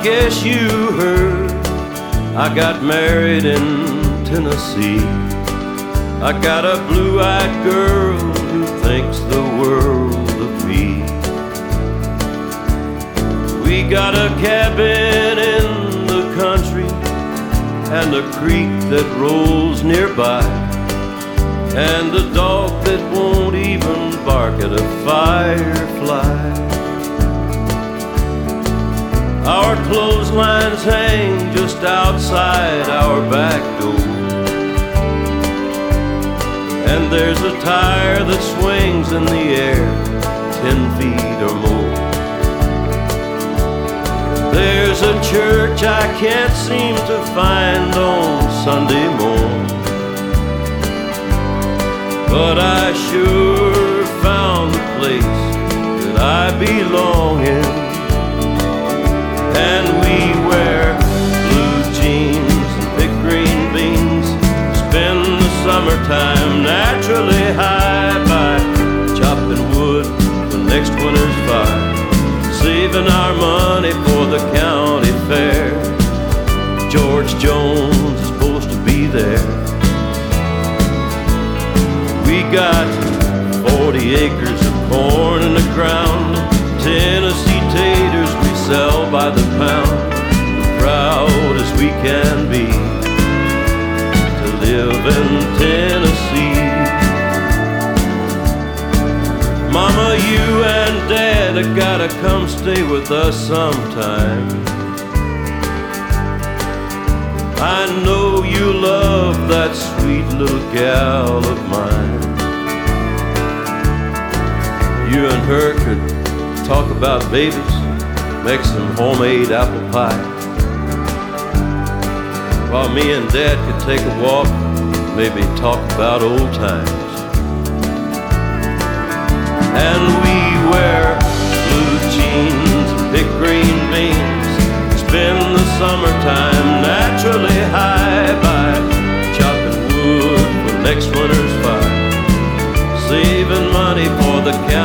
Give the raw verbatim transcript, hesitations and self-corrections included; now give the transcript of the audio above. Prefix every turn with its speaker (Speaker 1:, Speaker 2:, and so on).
Speaker 1: guess you heard I got married in Tennessee. I got a blue-eyed girl who thinks the world of me. We got a cabin in the country and a creek that rolls nearby, and a dog that won't even bark at a firefly. Our clotheslines hang just outside our back door, and there's a tire that swings in the air ten feet or more. There's a church I can't seem to find on Sunday morn, but I sure found the place that I belong in. And we wear blue jeans and pick green beans, spend the summertime naturally high by chopping wood for next winter's fire, saving our money for the county fair. George Jones is supposed to be there. We got forty acres of corn in the ground, Tennessee taters we sell by the pound. Proud as we can be to live in Tennessee. Mama, you and Dad have gotta come stay with us sometime. I know you love that sweet little gal of mine. You and her could talk about babies, make some homemade apple pie, while me and Dad could take a walk, maybe talk about old times. And we wear blue jeans and pick green beans, spend the summertime naturally high by chopping wood for next winter's fire, saving money for the county